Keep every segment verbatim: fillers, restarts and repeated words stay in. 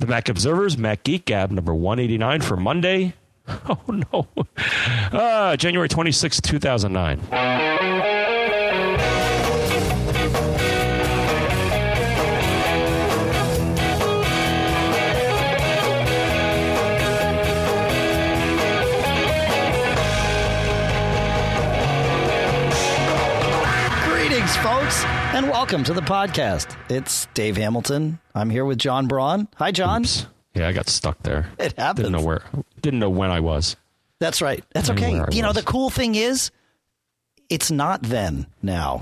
The Mac Observer's Mac Geek Gab number one eighty-nine for Monday. Oh, no. Uh, January twenty-sixth, two thousand nine. Folks, and welcome to the podcast. It's Dave Hamilton. I'm here with John Braun. Hi, John. Oops. Yeah, I got stuck there. It happens. Didn't know where. Didn't know when I was. That's right. That's okay. You know, the cool thing is, it's not then now.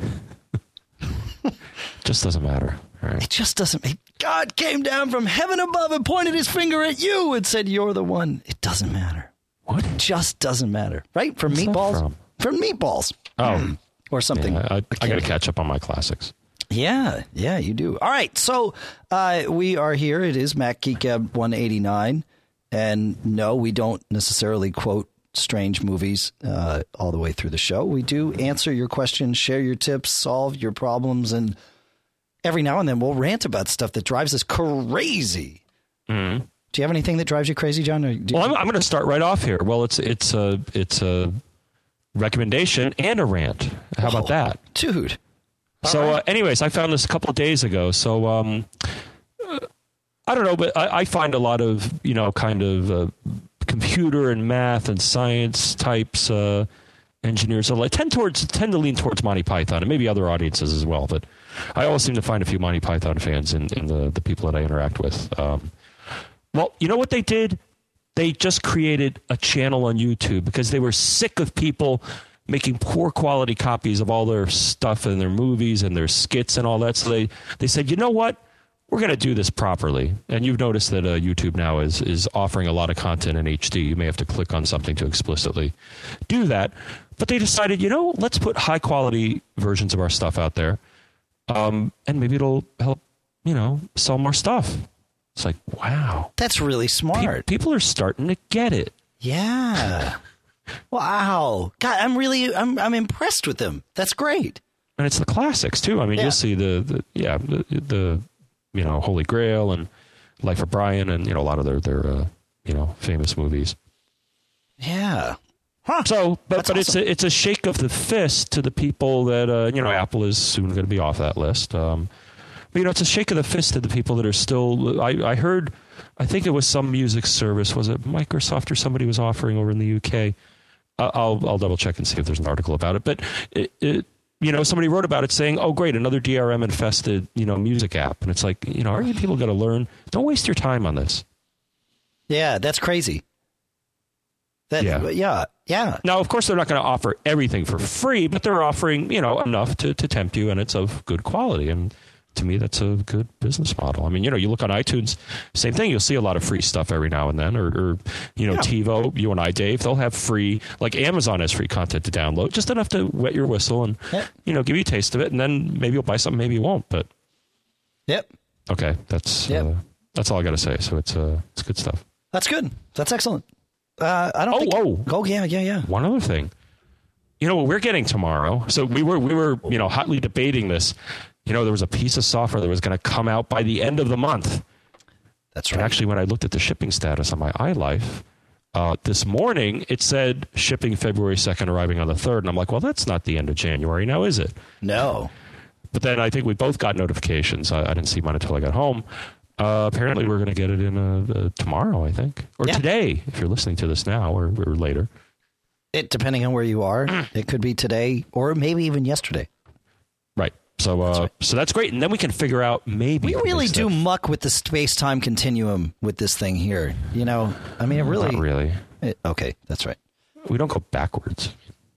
Just doesn't matter. Right. It just doesn't. God came down from heaven above and pointed his finger at you and said, "You're the one." It doesn't matter. What? It just doesn't matter. Right? From What's meatballs. From? from meatballs. Oh. Or something. Yeah, I, I got to catch up on my classics. Yeah, yeah, you do. All right, so uh, we are here. It is Mac Geek Gab one eighty-nine. And no, we don't necessarily quote strange movies uh, all the way through the show. We do answer your questions, share your tips, solve your problems, and every now and then we'll rant about stuff that drives us crazy. Mm-hmm. Do you have anything that drives you crazy, John? Or do well, you- I'm, I'm going to start right off here. Well, it's it's a it's a recommendation and a rant. How about Whoa, that, dude? So, right. uh, anyways, I found this a couple of days ago. So, um, uh, I don't know, but I, I find a lot of, you know, kind of uh, computer and math and science types uh, engineers. So I tend towards tend to lean towards Monty Python and maybe other audiences as well. But I always seem to find a few Monty Python fans in, in the, the people that I interact with. Um, well, you know what they did? They just created a channel on YouTube because they were sick of people making poor quality copies of all their stuff and their movies and their skits and all that. So they, they said, you know what? We're going to do this properly. And you've noticed that uh, YouTube now is, is offering a lot of content in H D. You may have to click on something to explicitly do that. But they decided, you know, let's put high quality versions of our stuff out there. Um, and maybe it'll help, you know, sell more stuff. It's like, wow. That's really smart. Pe- people are starting to get it. Yeah. Wow. God, I'm really, I'm I'm impressed with them. That's great. And it's the classics, too. I mean, yeah. you'll see the, the yeah, the, the, you know, Holy Grail and Life of Brian and, you know, a lot of their, their uh, you know, famous movies. Yeah. Huh. So, but, That's but awesome. it's a, it's a shake of the fist to the people that, uh, you know, Apple is soon going to be off that list. Um, but, you know, it's a shake of the fist to the people that are still, I, I heard, I think it was some music service, was it Microsoft or somebody was offering over in the U K? Uh, I'll, I'll double check and see if there's an article about it. But, it, it, you know, somebody wrote about it saying, oh, great, another D R M infested, you know, music app. And it's like, you know, are you people going to learn? Don't waste your time on this. Yeah, that's crazy. That, Yeah. yeah, yeah. Now, of course, they're not going to offer everything for free, but they're offering, you know, enough to, to tempt you, and it's of good quality. And to me, that's a good business model. I mean, you know, you look on iTunes, same thing. You'll see a lot of free stuff every now and then, or, or you know, Yeah. TiVo, you and I, Dave, they'll have free, like Amazon has free content to download, just enough to wet your whistle and, Yep. you know, give you a taste of it. And then maybe you'll buy something, maybe you won't. But Yep. okay, that's Yep. uh, that's all I got to say. So it's uh, it's good stuff. That's good. That's excellent. Uh, I don't Oh, think. whoa. Oh, yeah, yeah, yeah. One other thing. You know what we're getting tomorrow? So we were we were, you know, hotly debating this. You know, there was a piece of software that was going to come out by the end of the month. That's And right. actually, when I looked at the shipping status on my iLife uh, this morning, it said shipping February second, arriving on the third. And I'm like, well, that's not the end of January now, is it? No. But then I think we both got notifications. I, I didn't see mine until I got home. Uh, apparently, we're going to get it in uh, uh, tomorrow, I think. Or Yeah. today, if you're listening to this now or, or later. It depending on where you are, it could be today or maybe even yesterday. Right. So, uh, That's right. so that's great. And then we can figure out maybe. We really they do said- muck with the space-time continuum with this thing here. You know, I mean, it really. Not really. It, okay, that's right. We don't go backwards.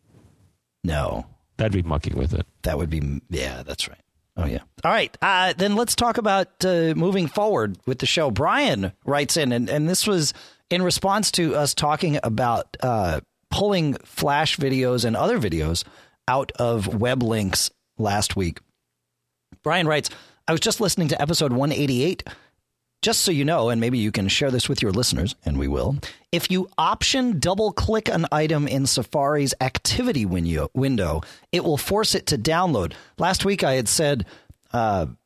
No, That'd be mucking with it. that would be. Yeah, that's right. Oh, yeah. All right. Uh, then let's talk about uh, moving forward with the show. Brian writes in, and, and this was in response to us talking about uh, pulling Flash videos and other videos out of web links last week. Brian writes, I was just listening to episode one eighty-eight. Just so you know, and maybe you can share this with your listeners, and we will, if you option double-click an item in Safari's activity window, window, it will force it to download. Last week I had said, uh,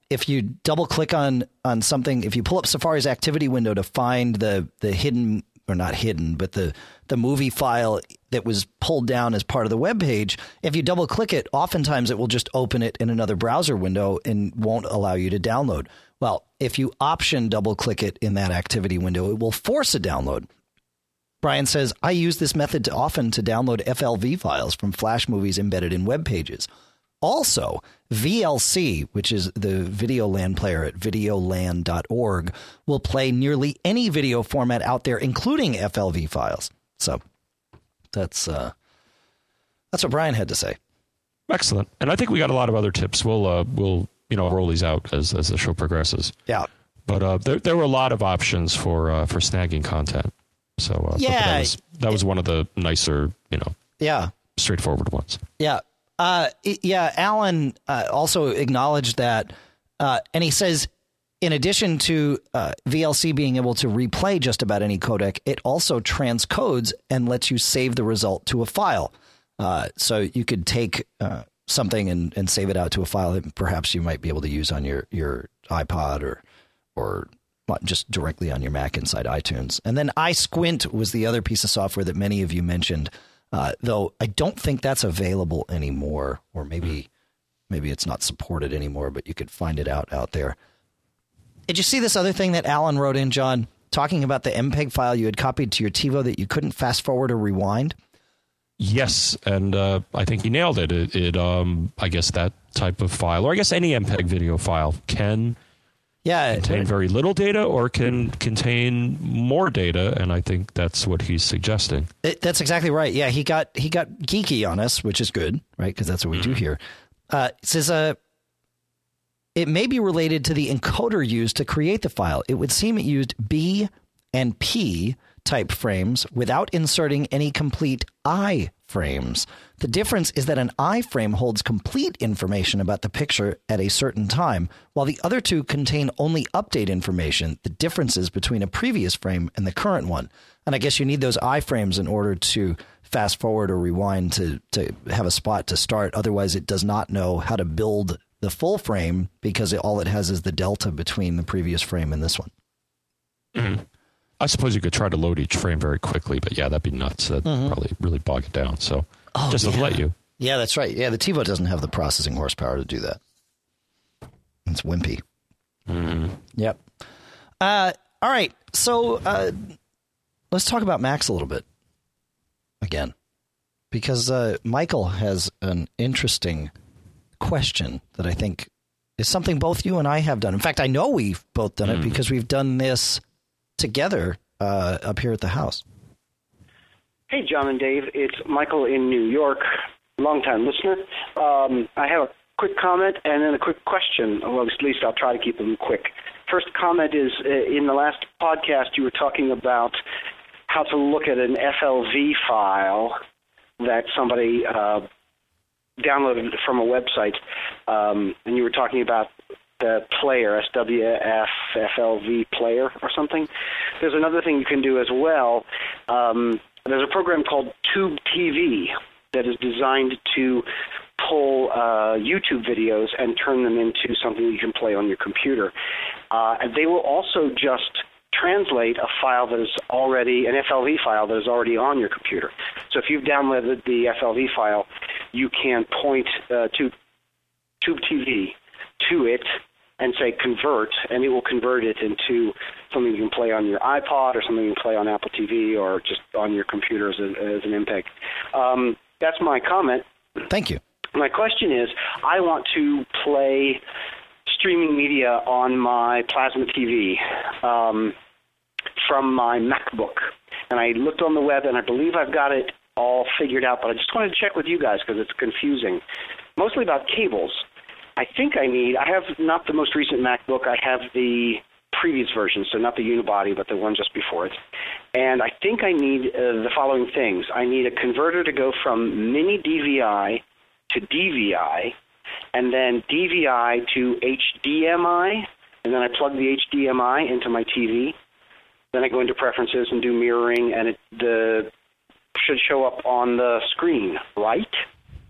if you double click on on something, if you pull up Safari's activity window to find the the hidden, or not hidden, but the the movie file that was pulled down as part of the web page, if you double click it, oftentimes it will just open it in another browser window and won't allow you to download. Well, if you option double click it in that activity window, it will force a download. Brian says, I use this method to often to download F L V files from Flash movies embedded in web pages. Also, V L C, which is the Videoland player at videoland dot org, will play nearly any video format out there, including F L V files. So that's uh, that's what Brian had to say. Excellent. And I think we got a lot of other tips. We'll uh, we'll you know roll these out as as the show progresses. Yeah. But uh, there there were a lot of options for uh, for snagging content. So uh, yeah, that was, that was one of the nicer, you know, yeah, straightforward ones. Yeah. Uh, yeah. Alan uh, also acknowledged that. Uh, and he says, in addition to uh, V L C being able to replay just about any codec, it also transcodes and lets you save the result to a file. Uh, so you could take uh, something and, and save it out to a file that perhaps you might be able to use on your, your iPod or or just directly on your Mac inside iTunes. And then iSquint was the other piece of software that many of you mentioned, uh, though I don't think that's available anymore, or maybe maybe it's not supported anymore, but you could find it out out there. Did you see this other thing that Alan wrote in, John, talking about the M P E G file you had copied to your TiVo that you couldn't fast forward or rewind? Yes, and uh, I think he nailed it. It, it um, I guess that type of file, or I guess any M P E G video file, can yeah, contain very little data or can contain more data, and I think that's what he's suggesting. It, that's exactly right. Yeah, he got he got geeky on us, which is good, right? Because that's what we mm-hmm. do here. Uh, it says uh, it may be related to the encoder used to create the file. It would seem it used B and P type frames without inserting any complete I frames. The difference is that an I frame holds complete information about the picture at a certain time, while the other two contain only update information, the differences between a previous frame and the current one. And I guess you need those I frames in order to fast forward or rewind to, to have a spot to start. Otherwise, it does not know how to build the full frame because it, all it has is the delta between the previous frame and this one. Mm-hmm. I suppose you could try to load each frame very quickly, but yeah, that'd be nuts. That'd mm-hmm. probably really bog it down. So oh, just yeah. to let you. Yeah, that's right. Yeah, the TiVo doesn't have the processing horsepower to do that. It's wimpy. Mm-hmm. Yep. Uh, all right. So uh, let's talk about Macs a little bit again, because uh, Michael has an interesting question that I think is something both you and I have done. In fact, I know we've both done mm. it because we've done this together uh, up here at the house. Hey, John and Dave. It's Michael in New York, longtime listener. Um, I have a quick comment and then a quick question. Well, at least I'll try to keep them quick. First comment is, uh, in the last podcast, you were talking about how to look at an F L V file that somebody uh, downloaded from a website, um, and you were talking about the player, S W F F L V player or something. There's another thing you can do as well. Um, there's a program called Tube T V that is designed to pull uh, YouTube videos and turn them into something you can play on your computer. Uh, and they will also just translate a file that is already, an F L V file that is already on your computer. So if you've downloaded the F L V file, you can point uh, to Tube T V to it and say convert, and it will convert it into something you can play on your iPod or something you can play on Apple T V or just on your computer as, a, as an M P E G. Um, that's my comment. Thank you. My question is, I want to play streaming media on my plasma T V um, from my MacBook. And I looked on the web, and I believe I've got it all figured out, but I just wanted to check with you guys because it's confusing, mostly about cables. I think I need, I have not the most recent MacBook, I have the previous version, so not the unibody, but the one just before it. And I think I need uh, the following things. I need a converter to go from mini D V I to D V I, and then D V I to H D M I, and then I plug the H D M I into my T V. Then I go into preferences and do mirroring, and it the should show up on the screen, right?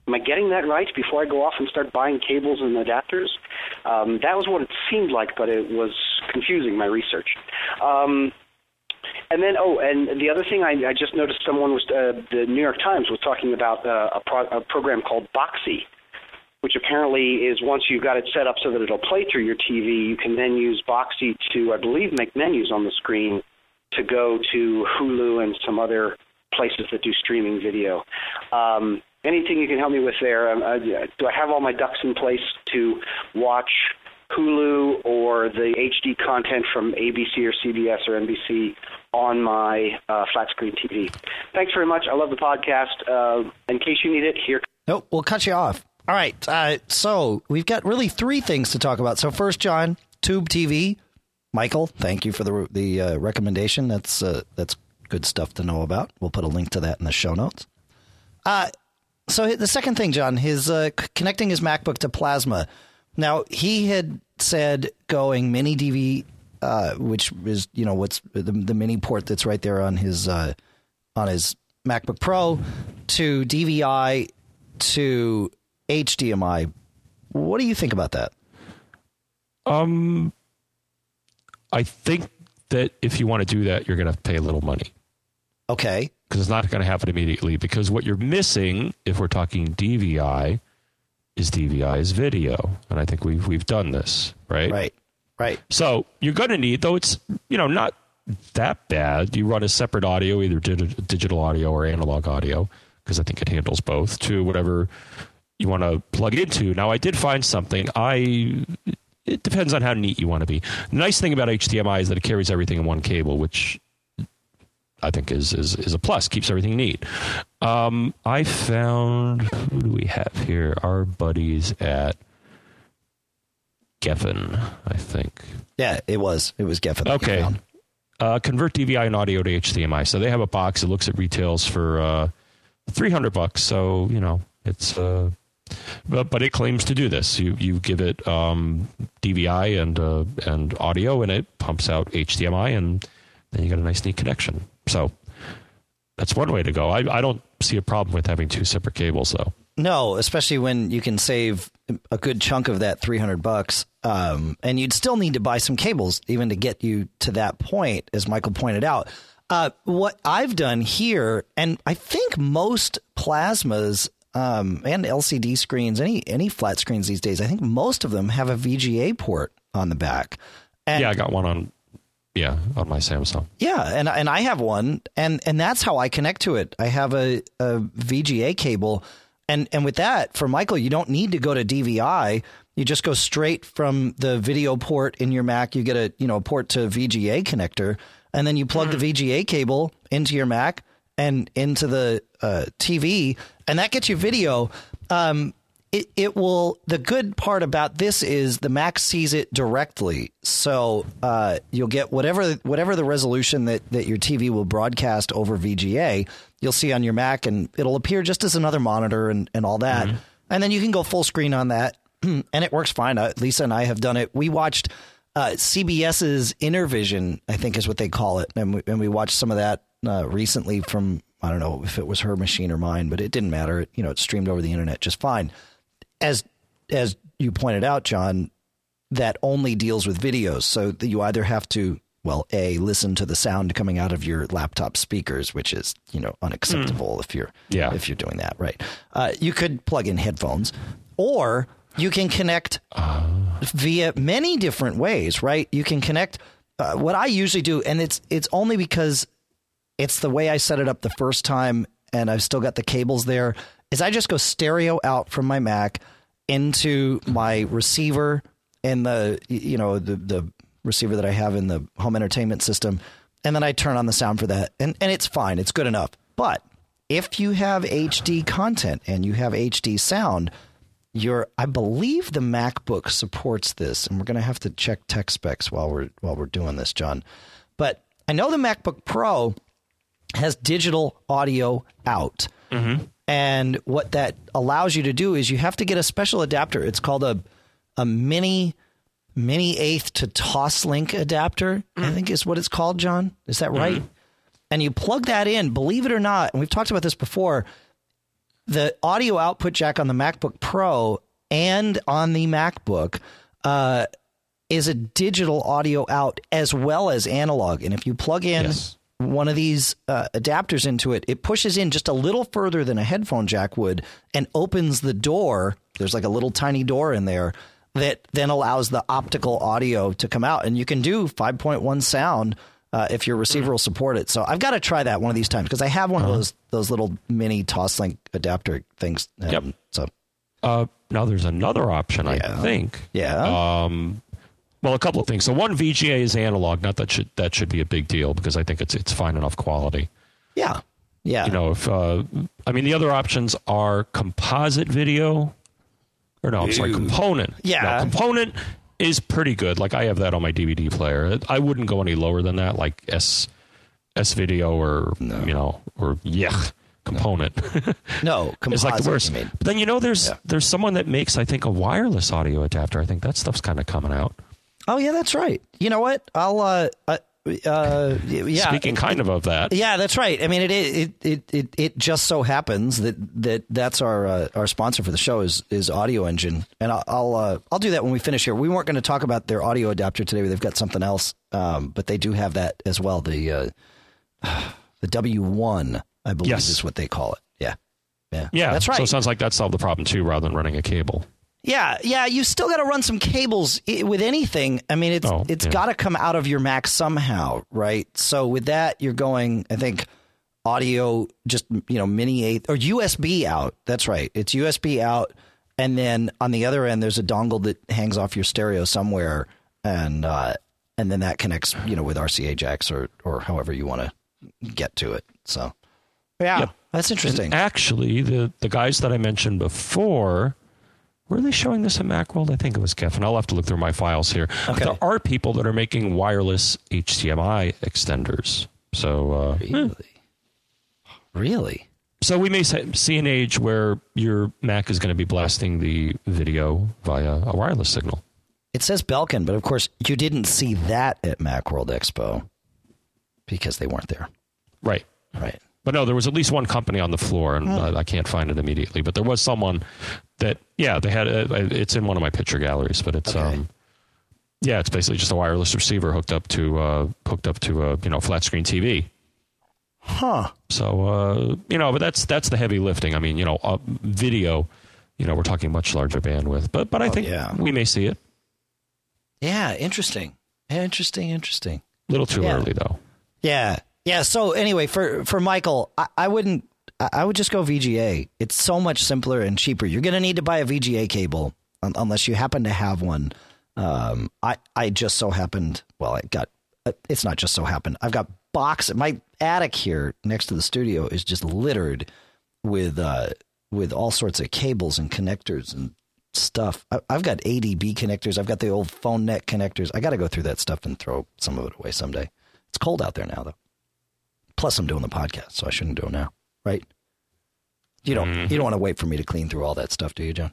Am I getting that right before I go off and start buying cables and adapters? Um, that was what it seemed like, but it was confusing, my research. Um, and then, oh, and the other thing, I, I just noticed someone was, uh, the New York Times was talking about uh, a, pro- a program called Boxee, which apparently is once you've got it set up so that it'll play through your T V, you can then use Boxee to, I believe, make menus on the screen to go to Hulu and some other places that do streaming video. Um, anything you can help me with there? Um, uh, do I have all my ducks in place to watch Hulu or the H D content from A B C or C B S or N B C on my uh, flat screen T V? Thanks very much. I love the podcast. Uh, in case you need it, here. Nope, we'll cut you off. All right. Uh, so we've got really three things to talk about. So first, John, Tube T V. Michael, thank you for the the uh, recommendation. That's uh, that's good stuff to know about. We'll put a link to that in the show notes. Uh, so the second thing, John, his uh, c- connecting his MacBook to Plasma. Now, he had said going mini D V, uh, which is, you know, what's the, the mini port that's right there on his uh, on his MacBook Pro, to D V I to H D M I. What do you think about that? Um, I think that if you want to do that, you're going to have to pay a little money. Okay. Because it's not going to happen immediately. Because what you're missing, if we're talking D V I, is D V I's video. And I think we've we've done this, right? Right. Right. So you're going to need, though it's, you know, not that bad. You run a separate audio, either dig- digital audio or analog audio, because I think it handles both, to whatever you want to plug it into. Now, I did find something. I It depends on how neat you want to be. The nice thing about H D M I is that it carries everything in one cable, which I think is is, is a plus, keeps everything neat. Um, I found, who do we have here? Our buddies at Geffen, I think. Yeah, it was. It was Geffen. Okay. Uh, convert D V I and audio to H D M I. So they have a box. It looks at retails for uh, three hundred bucks. So, you know, it's... Uh, But but it claims to do this. You you give it um, D V I and uh, and audio, and it pumps out H D M I, and then you got a nice neat connection. So that's one way to go. I I don't see a problem with having two separate cables, though. No, especially when you can save a good chunk of that three hundred bucks, um, and you'd still need to buy some cables even to get you to that point, as Michael pointed out. Uh, what I've done here, and I think most plasmas. Um, and L C D screens, any any flat screens these days, I think most of them have a V G A port on the back. And yeah, I got one on, yeah, on my Samsung. Yeah, and and I have one, and, and that's how I connect to it. I have a, a V G A cable, and, and with that, for Michael, you don't need to go to D V I. You just go straight from the video port in your Mac. You get a you know a port to V G A connector, and then you plug mm-hmm. the V G A cable into your Mac and into the uh, T V, and that gets you video. Um, it, it will. The good part about this is the Mac sees it directly, so uh, you'll get whatever whatever the resolution that, that your T V will broadcast over V G A. You'll see on your Mac, and it'll appear just as another monitor and, and all that. Mm-hmm. And then you can go full screen on that, and it works fine. Uh, Lisa and I have done it. We watched uh, CBS's Intervision, I think is what they call it, and we, and we watched some of that uh, recently from. I don't know if it was her machine or mine, but it didn't matter. It, you know, it streamed over the internet just fine. As as you pointed out, John, that only deals with videos. So that you either have to, well, A, listen to the sound coming out of your laptop speakers, which is, you know, unacceptable mm. if you're yeah. if you're doing that, right? Uh, you could plug in headphones, or you can connect uh. via many different ways, right? You can connect. Uh, what I usually do, and it's it's only because it's the way I set it up the first time, and I've still got the cables there, is I just go stereo out from my Mac into my receiver in the, you know, the, the receiver that I have in the home entertainment system, and then I turn on the sound for that, and, and it's fine. It's good enough. But if you have H D content and you have H D sound, you're, I believe the MacBook supports this, and we're going to have to check tech specs while we're while we're doing this, John. But I know the MacBook Pro has digital audio out. Mm-hmm. And what that allows you to do is you have to get a special adapter. It's called a a mini mini eighth to Toslink adapter, mm. I think is what it's called, John. Is that right? Mm-hmm. And you plug that in, believe it or not, and we've talked about this before, the audio output jack on the MacBook Pro and on the MacBook uh, is a digital audio out as well as analog. And if you plug in yes. one of these uh, adapters into it, it pushes in just a little further than a headphone jack would and opens the door. There's like a little tiny door in there that then allows the optical audio to come out. And you can do five point one sound uh, if your receiver will support it. So I've got to try that one of these times because I have one uh-huh. of those those little mini Toslink adapter things. And yep. So uh, now there's another option, yeah. I think. Yeah. Um, well, a couple of things. So one, V G A is analog. Not that should that should be a big deal because I think it's it's fine enough quality. Yeah. Yeah. You know, if uh, I mean the other options are composite video. Or no, I'm sorry, component. Yeah. No, component is pretty good. Like I have that on my D V D player. I wouldn't go any lower than that, like S S video or no. you know, or yeah, component. No, composite. It's like the worst. But then you know there's yeah. there's someone that makes I think a wireless audio adapter. I think that stuff's kind of coming out. Oh yeah, that's right. You know what? I'll uh, uh Uh, yeah. Speaking kind of of that. Yeah, that's right. I mean, it it it it, it just so happens that that that's our uh, our sponsor for the show is is Audio Engine, and I'll I'll, uh, I'll do that when we finish here. We weren't going to talk about their audio adapter today. They've got something else, um, but they do have that as well. The uh, the W one, I believe, yes. is what they call it. Yeah, yeah, yeah. That's right. So it sounds like that solved the problem too, rather than running a cable. Yeah, yeah, you still got to run some cables with anything. I mean, it's oh, it's yeah. got to come out of your Mac somehow, right? So with that, you're going, I think, audio, just, you know, mini eight or U S B out. That's right. It's U S B out. And then on the other end, there's a dongle that hangs off your stereo somewhere. And uh, and then that connects, you know, with R C A jacks or, or however you want to get to it. So, yeah, yep. That's interesting. And actually, the, the guys that I mentioned before... Were they showing this at Macworld? I think it was Geffen. I'll have to look through my files here. Okay. There are people that are making wireless H D M I extenders. So uh, really, eh. really. So we may see an age where your Mac is going to be blasting the video via a wireless signal. It says Belkin, but of course you didn't see that at Macworld Expo because they weren't there. Right. Right. But no, there was at least one company on the floor, and hmm. I, I can't find it immediately. But there was someone that, yeah, they had. A, it's in one of my picture galleries, but it's, okay. um, yeah, it's basically just a wireless receiver hooked up to, uh, hooked up to a you know flat screen T V. Huh. So uh, you know, but that's that's the heavy lifting. I mean, you know, uh, video, you know, we're talking much larger bandwidth, but but I oh, think yeah. we may see it. Yeah, interesting, interesting, interesting. A little too yeah. early though. Yeah. Yeah. So anyway, for, for Michael, I, I wouldn't, I would just go V G A. It's so much simpler and cheaper. You're going to need to buy a V G A cable um, unless you happen to have one. Um, I, I just so happened, well, I got, it's not just so happened. I've got box, my attic here next to the studio is just littered with, uh, with all sorts of cables and connectors and stuff. I, I've got A D B connectors. I've got the old phone net connectors. I got to go through that stuff and throw some of it away someday. It's cold out there now though. Plus, I'm doing the podcast, so I shouldn't do it now, right? You don't. Mm. You don't want to wait for me to clean through all that stuff, do you, John?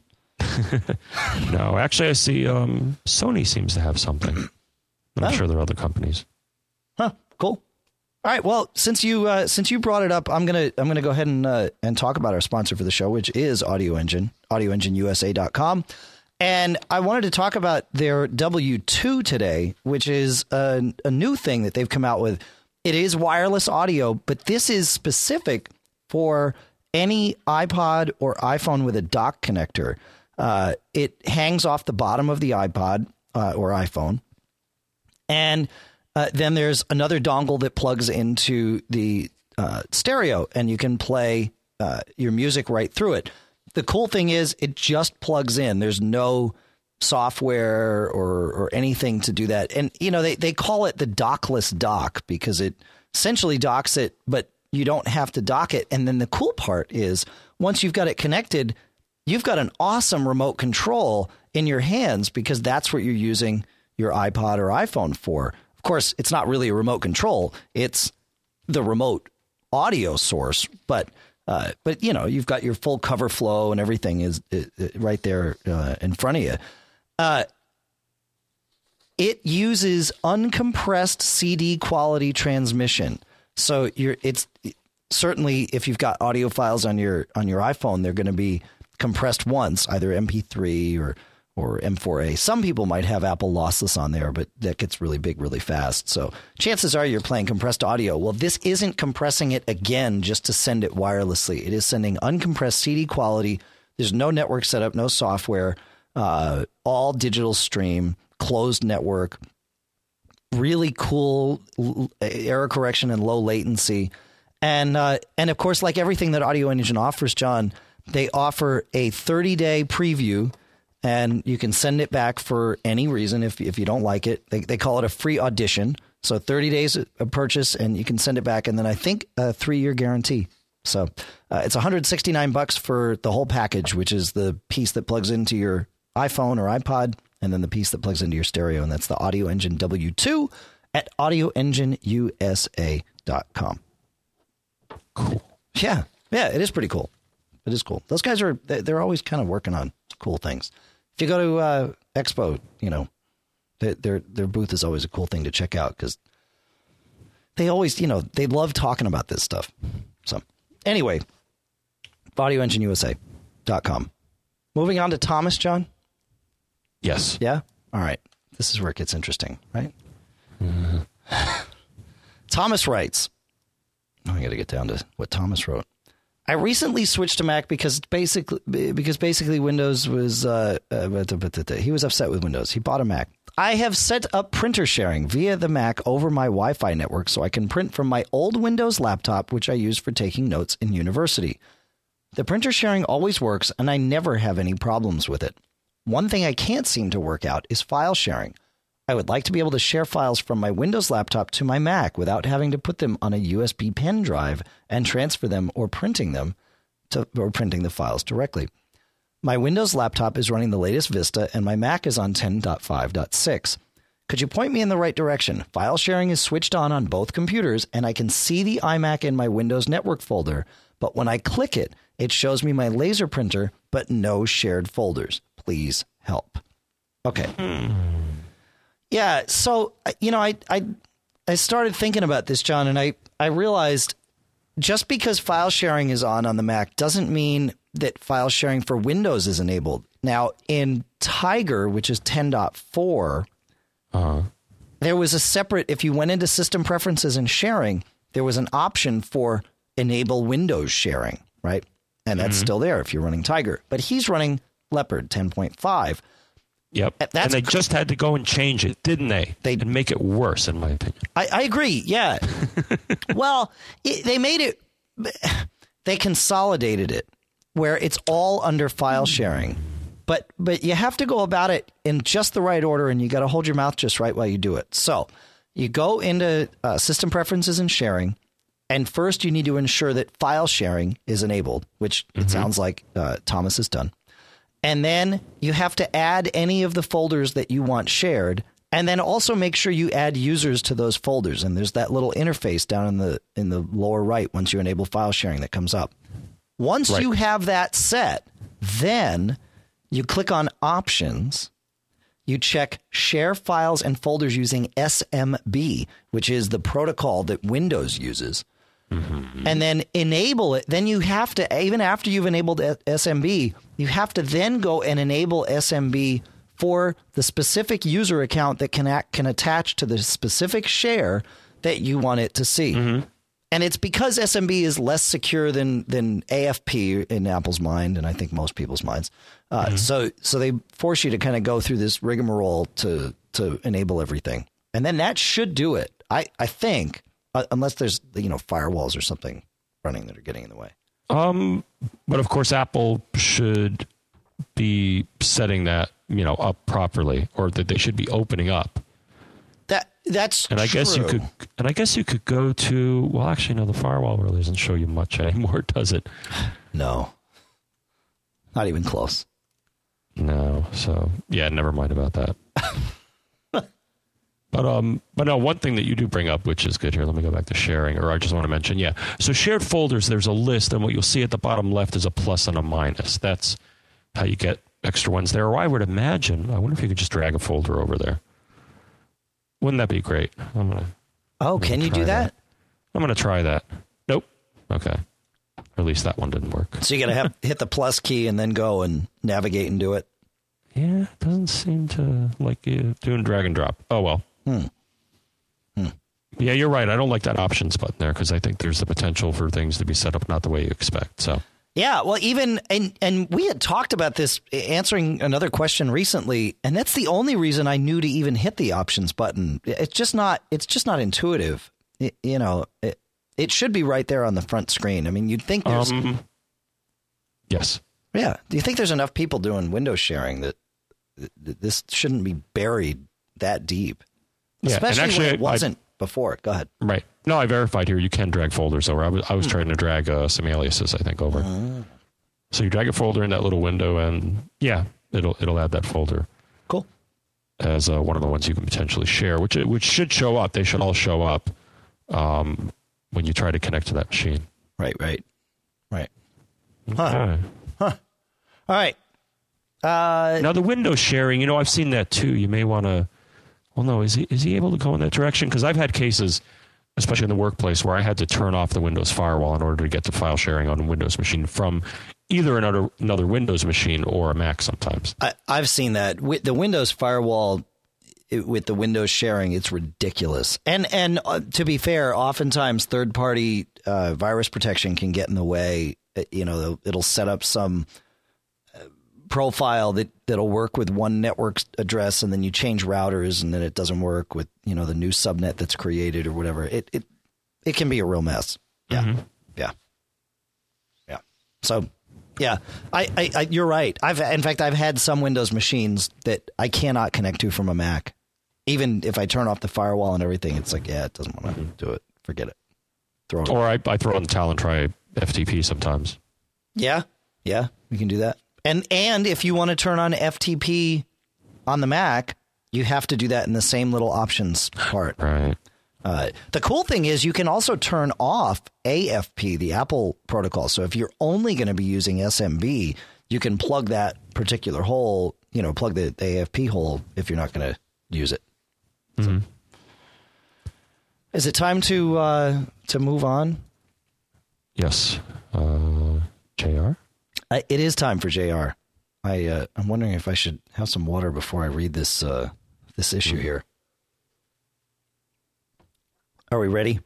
No, actually, I see um, Sony seems to have something. I'm oh. sure there are other companies. Huh? Cool. All right. Well, since you uh, since you brought it up, I'm gonna I'm gonna go ahead and uh, and talk about our sponsor for the show, which is Audio Engine, audio engine U S A dot com. And I wanted to talk about their W two today, which is a, a new thing that they've come out with. It is wireless audio, but this is specific for any iPod or iPhone with a dock connector. Uh, it hangs off the bottom of the iPod uh, or iPhone. And uh, then there's another dongle that plugs into the uh, stereo, and you can play uh, your music right through it. The cool thing is it just plugs in. There's no software or or anything to do that. And, you know, they, they call it the dockless dock because it essentially docks it, but you don't have to dock it. And then the cool part is once you've got it connected, you've got an awesome remote control in your hands because that's what you're using your iPod or iPhone for. Of course, it's not really a remote control. It's the remote audio source, but Uh, but, you know, you've got your full cover flow and everything is, is, is right there uh, in front of you. Uh, it uses uncompressed C D quality transmission. So you're it's certainly if you've got audio files on your on your iPhone, they're going to be compressed once, either M P three or or M four A. Some people might have Apple lossless on there, but that gets really big really fast. So chances are you're playing compressed audio. Well, this isn't compressing it again just to send it wirelessly. It is sending uncompressed C D quality. There's no network setup, no software, uh, all digital stream, closed network, really cool error correction and low latency. And, uh, and of course, like everything that Audio Engine offers, John, they offer a thirty-day preview. And you can send it back for any reason if if you don't like it. They they call it a free audition. So thirty days of purchase, and you can send it back. And then I think a three-year guarantee. So uh, it's one hundred sixty-nine bucks for the whole package, which is the piece that plugs into your iPhone or iPod, and then the piece that plugs into your stereo. And that's the Audio Engine W two at audio engine U S A dot com. Cool. Yeah. Yeah, it is pretty cool. It is cool. Those guys are, they're always kind of working on cool things. If you go to uh, Expo, you know, their their booth is always a cool thing to check out because they always, you know, they love talking about this stuff. So anyway, audio engine U S A dot com. Moving on to Thomas, John? Yes. Yeah? All right. This is where it gets interesting, right? Mm-hmm. Thomas writes, oh, I got to get down to what Thomas wrote. I recently switched to Mac because basically because basically Windows was uh, uh, he was upset with Windows. He bought a Mac. I have set up printer sharing via the Mac over my Wi-Fi network so I can print from my old Windows laptop, which I use for taking notes in university. The printer sharing always works, and I never have any problems with it. One thing I can't seem to work out is file sharing. I would like to be able to share files from my Windows laptop to my Mac without having to put them on a U S B pen drive and transfer them or printing them to, or printing the files directly. My Windows laptop is running the latest Vista and my Mac is on ten point five point six. Could you point me in the right direction? File sharing is switched on on both computers and I can see the iMac in my Windows network folder, but when I click it, it shows me my laser printer, but no shared folders. Please help. Okay. Hmm. Yeah, so, you know, I, I I started thinking about this, John, and I, I realized just because file sharing is on on the Mac doesn't mean that file sharing for Windows is enabled. Now, in Tiger, which is ten point four, uh-huh. there was a separate, if you went into System Preferences and Sharing, there was an option for Enable Windows Sharing, right? And that's mm-hmm. still there if you're running Tiger. But he's running Leopard ten point five. Yep. That's and they cr- just had to go and change it, didn't they? They and make it worse, in my opinion. I, I agree. Yeah. Well, it, they made it. They consolidated it where it's all under file sharing, but but you have to go about it in just the right order, and you got to hold your mouth just right while you do it. So you go into uh, System Preferences and Sharing, and first you need to ensure that file sharing is enabled, which mm-hmm. it sounds like uh, Thomas has done. And then you have to add any of the folders that you want shared, and then also make sure you add users to those folders. And there's that little interface down in the in the lower right once you enable file sharing that comes up. Once right. you have that set, then you click on Options. You check Share Files and Folders using S M B, which is the protocol that Windows uses. Mm-hmm. And then enable it. Then you have to, even after you've enabled S M B, you have to then go and enable S M B for the specific user account that can act, can attach to the specific share that you want it to see. Mm-hmm. And it's because S M B is less secure than than A F P in Apple's mind, and I think most people's minds. Uh, mm-hmm. So so they force you to kind of go through this rigmarole to to enable everything, and then that should do it. I I think. Uh, unless there's, you know, firewalls or something running that are getting in the way. Um, but of course, Apple should be setting that, you know, up properly, or that they should be opening up. That that's and I true. guess you could, and I guess you could go to. Well, actually, no, the firewall really doesn't show you much anymore, does it? No, not even close. No, so yeah, never mind about that. But um, but no, one thing that you do bring up, which is good here, let me go back to sharing, or I just want to mention, yeah. So shared folders, there's a list, and what you'll see at the bottom left is a plus and a minus. That's how you get extra ones there. Or I would imagine, I wonder if you could just drag a folder over there. Wouldn't that be great? I'm gonna. Oh, I'm can gonna you do that? that? I'm going to try that. Nope. Okay. Or at least that one didn't work. So you got to hit the plus key and then go and navigate and do it. Yeah, it doesn't seem to like you doing drag and drop. Oh, well. Hmm. Hmm. Yeah, you're right. I don't like that options button there because I think there's the potential for things to be set up not the way you expect. So. Yeah, well, even and and we had talked about this answering another question recently, and that's the only reason I knew to even hit the options button. It's just not it's just not intuitive. It, you know, it, it should be right there on the front screen. I mean, you'd think there's um, yes. Yeah. Do you think there's enough people doing window sharing that, that this shouldn't be buried that deep? Yeah, Especially and actually, when it wasn't I, before. Go ahead. Right. No, I verified here. You can drag folders over. I was, I was hmm. trying to drag uh, some aliases, I think, over. Uh. So you drag a folder in that little window, and yeah, it'll it'll add that folder. Cool. As uh, one of the ones you can potentially share, which which should show up. They should all show up um, when you try to connect to that machine. Right. Right. Right. Huh. Okay. Huh. All right. Uh, now the window sharing, you know, I've seen that too. You may want to. Well, no, is he is he able to go in that direction? Because I've had cases, especially in the workplace, where I had to turn off the Windows firewall in order to get to file sharing on a Windows machine from either another another Windows machine or a Mac. Sometimes I, I've seen that with the Windows firewall. It, with the Windows sharing, it's ridiculous. And and uh, to be fair, oftentimes third party uh, virus protection can get in the way. You know, it'll set up some profile that that'll work with one network address, and then you change routers, and then it doesn't work with, you know, the new subnet that's created or whatever. It it it can be a real mess. Yeah, mm-hmm. yeah, yeah. So, yeah, I, I, I you're right. I've in fact I've had some Windows machines that I cannot connect to from a Mac, even if I turn off the firewall and everything. It's like, yeah, it doesn't want to mm-hmm. do it. Forget it. Throw it. Or I, I throw on the Talon Try F T P sometimes. Yeah, yeah, we can do that. And and if you want to turn on F T P on the Mac, you have to do that in the same little options part. Right. Uh, the cool thing is you can also turn off A F P, the Apple protocol. So if you're only going to be using S M B, you can plug that particular hole, you know, plug the A F P hole if you're not going to use it. Mm-hmm. So, is it time to uh, to move on? Yes. Uh, J R? Uh, it is time for J R. I, uh, I'm wondering if I should have some water before I read this uh, this issue here. Are we ready?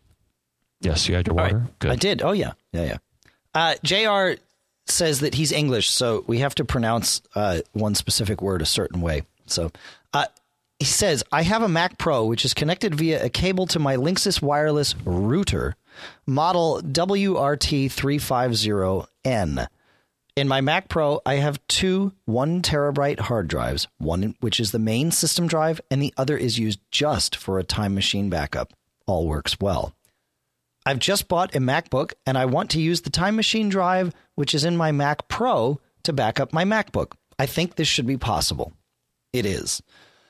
Yes, you had your water? Right. Good. I did. Oh, yeah. Yeah, yeah. Uh, J R says that he's English, so we have to pronounce uh, one specific word a certain way. So uh, he says, I have a Mac Pro, which is connected via a cable to my Linksys wireless router, model W R T three fifty N. In my Mac Pro, I have two one terabyte hard drives, one which is the main system drive, and the other is used just for a Time Machine backup. All works well. I've just bought a MacBook, and I want to use the Time Machine drive, which is in my Mac Pro, to back up my MacBook. I think this should be possible. It is.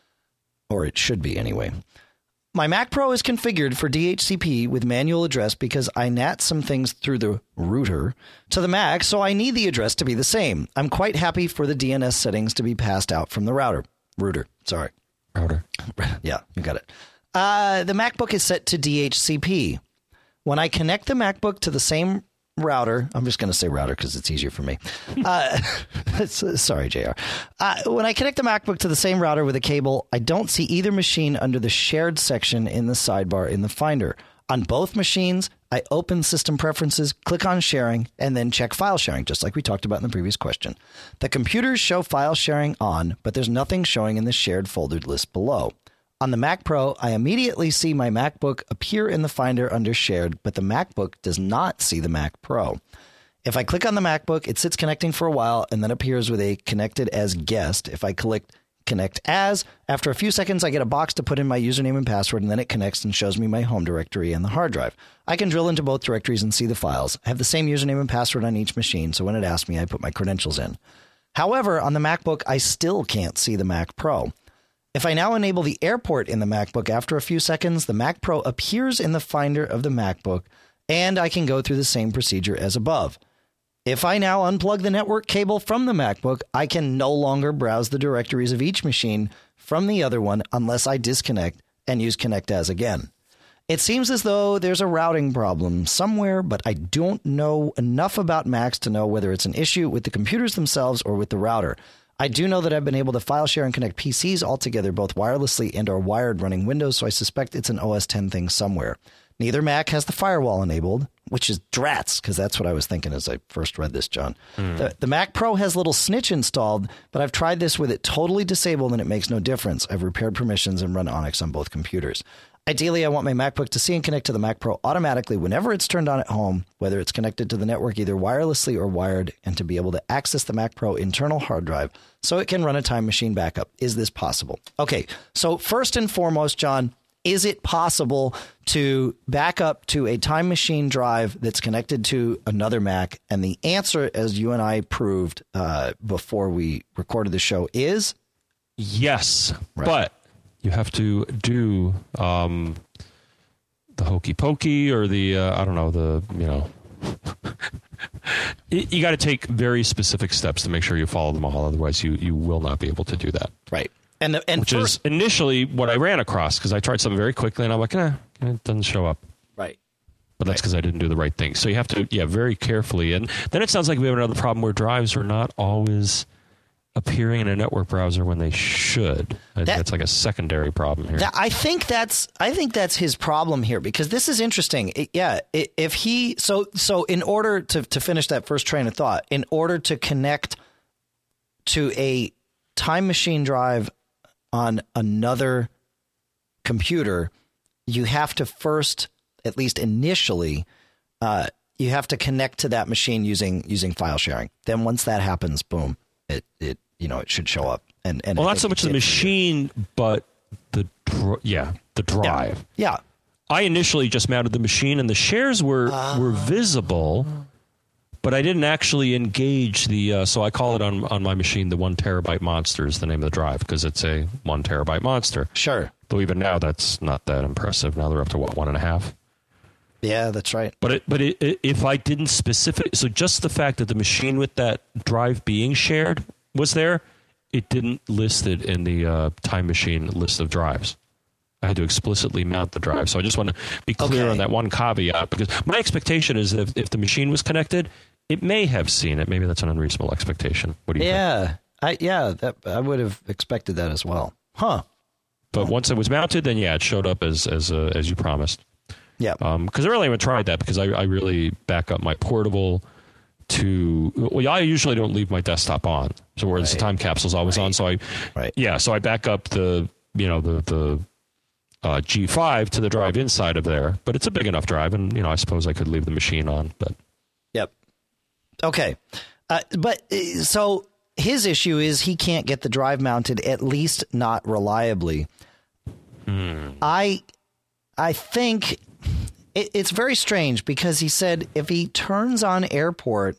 Or it should be, anyway. My Mac Pro is configured for D H C P with manual address because I N A T some things through the router to the Mac, so I need the address to be the same. I'm quite happy for the D N S settings to be passed out from the router. Router, sorry. Router. Yeah, you got it. Uh, the MacBook is set to D H C P. When I connect the MacBook to the same router, I'm just going to say router because it's easier for me. Uh, sorry, J R. Uh, when I connect the MacBook to the same router with a cable, I don't see either machine under the shared section in the sidebar in the Finder. On both machines, I open System Preferences, click on Sharing, and then check File Sharing, just like we talked about in the previous question. The computers show File Sharing on, but there's nothing showing in the shared foldered list below. On the Mac Pro, I immediately see my MacBook appear in the Finder under Shared, but the MacBook does not see the Mac Pro. If I click on the MacBook, it sits connecting for a while and then appears with a Connected as Guest. If I click Connect As, after a few seconds, I get a box to put in my username and password, and then it connects and shows me my home directory and the hard drive. I can drill into both directories and see the files. I have the same username and password on each machine, so when it asks me, I put my credentials in. However, on the MacBook, I still can't see the Mac Pro. If I now enable the airport in the MacBook after a few seconds, the Mac Pro appears in the Finder of the MacBook, and I can go through the same procedure as above. If I now unplug the network cable from the MacBook, I can no longer browse the directories of each machine from the other one unless I disconnect and use Connect As again. It seems as though there's a routing problem somewhere, but I don't know enough about Macs to know whether it's an issue with the computers themselves or with the router. I do know that I've been able to file share and connect P Cs all together, both wirelessly and or wired running Windows, so I suspect it's an O S ten thing somewhere. Neither Mac has the firewall enabled, which is drats, because that's what I was thinking as I first read this, John. Mm. The, the Mac Pro has Little Snitch installed, but I've tried this with it totally disabled and it makes no difference. I've repaired permissions and run Onyx on both computers. Ideally, I want my MacBook to see and connect to the Mac Pro automatically whenever it's turned on at home, whether it's connected to the network either wirelessly or wired, and to be able to access the Mac Pro internal hard drive so it can run a Time Machine backup. Is this possible? Okay, so first and foremost, John, is it possible to back up to a Time Machine drive that's connected to another Mac? And the answer, as you and I proved uh, before we recorded the show, is yes, right. But you have to do um, the hokey pokey or the, uh, I don't know, the, you know, you got to take very specific steps to make sure you follow them all. Otherwise, you, you will not be able to do that. Right. And, the, and Which first, is initially what I ran across, because I tried something very quickly and I'm like, eh, it doesn't show up. Right. But that's because right. I didn't do the right thing. So you have to, yeah, very carefully. And then it sounds like we have another problem where drives are not always appearing in a network browser when they should. That, that's like a secondary problem here. That, I think that's I think that's his problem here, because this is interesting. It, yeah, it, if he so so in order to to finish that first train of thought, in order to connect to a Time Machine drive on another computer, you have to first, at least initially, uh, you have to connect to that machine using using file sharing. Then once that happens, boom, it it you know it should show up. And, and well, not so much the machine, but the dr- yeah the drive. Yeah. yeah. I initially just mounted the machine, and the shares were uh, were visible, but I didn't actually engage the. Uh, so I call it on on my machine the one terabyte monster is the name of the drive, because it's a one terabyte monster. Sure. Though even now that's not that impressive. Now they're up to what, one and a half. Yeah, that's right. But it, but it, it, if I didn't specific, so just the fact that the machine with that drive being shared was there, it didn't list it in the uh, Time Machine list of drives. I had to explicitly mount the drive. So I just want to be clear okay. on that one caveat, because my expectation is that if, if the machine was connected, it may have seen it. Maybe that's an unreasonable expectation. What do you yeah, think? I, yeah, that, I would have expected that as well. Huh. But once it was mounted, then yeah, it showed up as as uh, as you promised. Yeah. Because um, I really haven't tried that, because I, I really back up my portable to. Well, I usually don't leave my desktop on. So whereas right. the time capsule's always right. on. So I, right. yeah, so I back up the, you know, the, the uh, G five to the drive inside of there. But it's a big enough drive, and, you know, I suppose I could leave the machine on. But Yep. Okay. Uh, but uh, so his issue is he can't get the drive mounted, at least not reliably. Hmm. I, I think it, it's very strange, because he said if he turns on Airport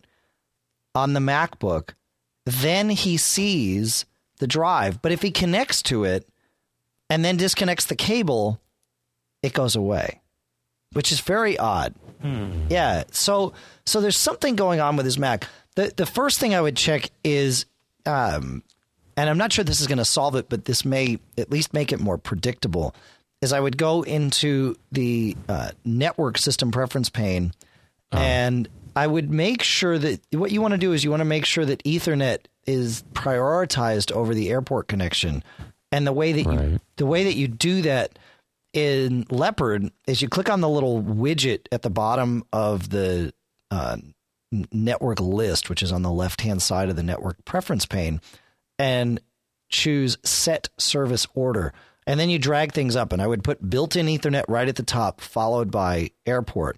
on the MacBook, then he sees the drive. But if he connects to it and then disconnects the cable, it goes away, which is very odd. Hmm. Yeah. So so there's something going on with his Mac. The the first thing I would check is, um, and I'm not sure this is going to solve it, but this may at least make it more predictable, is I would go into the uh, network system preference pane, oh. and I would make sure that what you want to do is you want to make sure that Ethernet is prioritized over the Airport connection. And the way that right. you the way that you do that in Leopard is you click on the little widget at the bottom of the uh, network list, which is on the left-hand side of the network preference pane, and choose Set Service Order. And then you drag things up, and I would put built-in Ethernet right at the top, followed by Airport.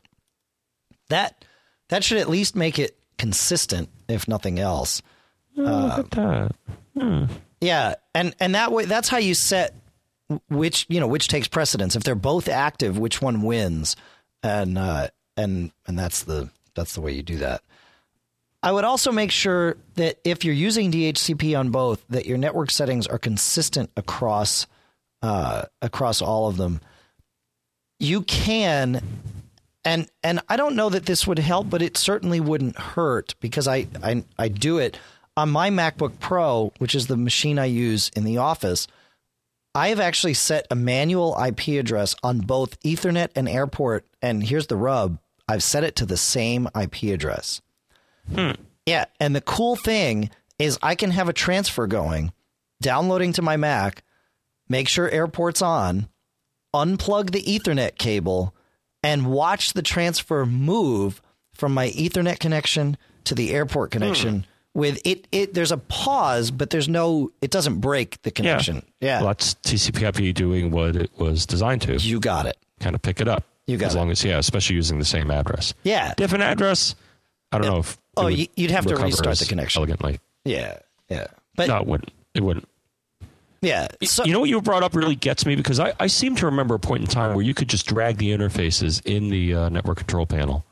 That that should at least make it consistent, if nothing else. Oh, uh, look at that. Hmm. Yeah, and and that way, that's how you set which you know which takes precedence. If they're both active, which one wins, and uh, and and that's the that's the way you do that. I would also make sure that if you're using D H C P on both, that your network settings are consistent across uh, across all of them. You can, and and I don't know that this would help, but it certainly wouldn't hurt, because I I, I do it on my MacBook Pro, which is the machine I use in the office. I have actually set a manual I P address on both Ethernet and airport. And here's the rub. I've set it to the same I P address. Hmm. Yeah. And the cool thing is I can have a transfer going, downloading to my Mac, make sure airport's on, unplug the Ethernet cable, and watch the transfer move from my Ethernet connection to the airport connection. Hmm. With it, it there's a pause, but there's no, it doesn't break the connection. Yeah. yeah. Well, that's T C P I P doing what it was designed to. You got it. Kind of pick it up. You got as it. As long as, yeah, especially using the same address. Yeah. Different address. I don't yeah. know if. Oh, you'd have to restart the connection. Elegantly. Yeah. Yeah. But no, it wouldn't. It wouldn't. Yeah. So, you know what you brought up really gets me because I, I seem to remember a point in time where you could just drag the interfaces in the uh, network control panel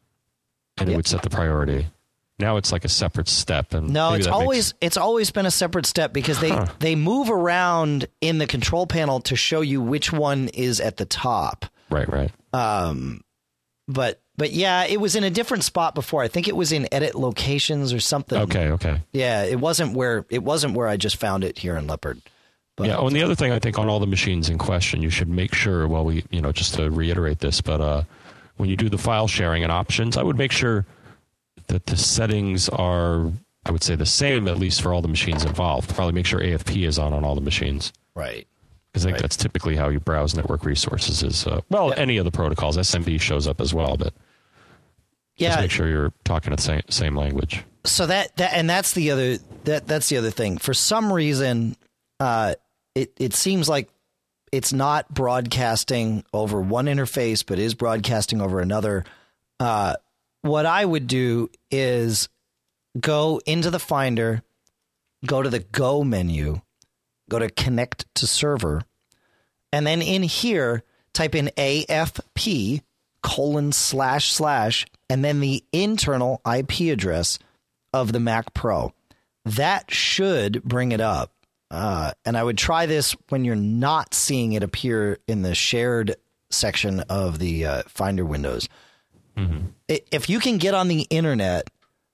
and yeah. it would set the priority. Now it's like a separate step. And no, it's always makes... it's always been a separate step because they, huh. they move around in the control panel to show you which one is at the top. Right, right. Um, but but yeah, it was in a different spot before. I think it was in edit locations or something. Okay, okay. Yeah, it wasn't where it wasn't where I just found it here in Leopard. But, yeah. Oh, and the other thing I think on all the machines in question, you should make sure. Well, we you know just to reiterate this, but uh, when you do the file sharing and options, I would make sure that the settings are, I would say, the same, at least for all the machines involved. Probably make sure A F P is on on all the machines. Right. Because I think right. that's typically how you browse network resources is, uh, well, yeah. any of the protocols. S M B shows up as well, but yeah. just make sure you're talking the same, same language. So that, that, and that's the other, that that's the other thing. For some reason, uh, it, it seems like it's not broadcasting over one interface, but is broadcasting over another. Uh, What I would do is go into the Finder, go to the Go menu, go to Connect to Server, and then in here, type in A F P colon slash slash, and then the internal I P address of the Mac Pro. That should bring it up. Uh, and I would try this when you're not seeing it appear in the shared section of the uh, Finder windows. Mm-hmm. If you can get on the internet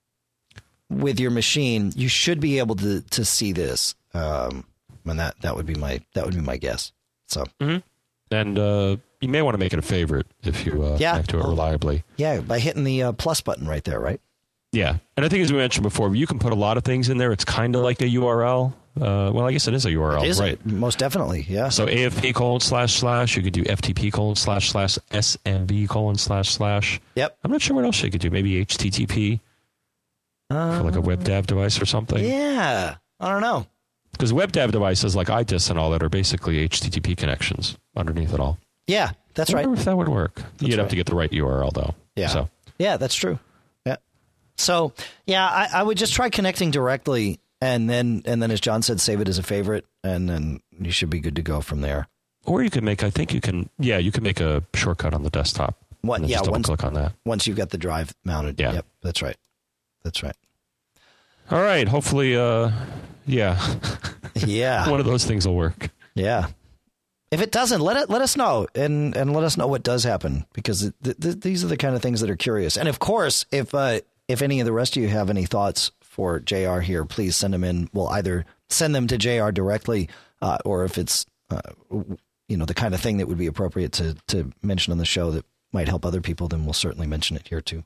with your machine, you should be able to to see this. Um, and that that would be my that would be my guess. So, mm-hmm. and uh, you may want to make it a favorite if you uh, yeah. connect to it reliably. Yeah, by hitting the uh, plus button right there, right? Yeah, and I think as we mentioned before, you can put a lot of things in there. It's kind of like a U R L. Uh, well, I guess it is a U R L, it is right? A, most definitely, yeah. So A F P colon slash slash. You could do F T P colon slash slash S M B colon slash slash. Yep. I'm not sure what else you could do. Maybe H T T P uh, for like a WebDAV device or something. Yeah, I don't know. Because WebDAV devices like I D S and all that are basically H T T P connections underneath it all. Yeah, that's I right. wonder if that would work. That's You'd right. have to get the right U R L though. Yeah. So. Yeah, that's true. Yeah. So yeah, I, I would just try connecting directly. And then, and then, as John said, save it as a favorite, and then you should be good to go from there. Or you could make, I think you can, yeah, you can make a shortcut on the desktop. What? Yeah, just once, click on that. Once you've got the drive mounted. Yeah. Yep, that's right. That's right. All right. Hopefully, uh, yeah. Yeah. One of those things will work. Yeah. If it doesn't, let it let us know, and and let us know what does happen, because th- th- these are the kind of things that are curious. And of course, if uh, if any of the rest of you have any thoughts for J R here, please send them in. We'll either send them to J R directly, uh, or if it's uh, you know the kind of thing that would be appropriate to to mention on the show that might help other people, then we'll certainly mention it here too.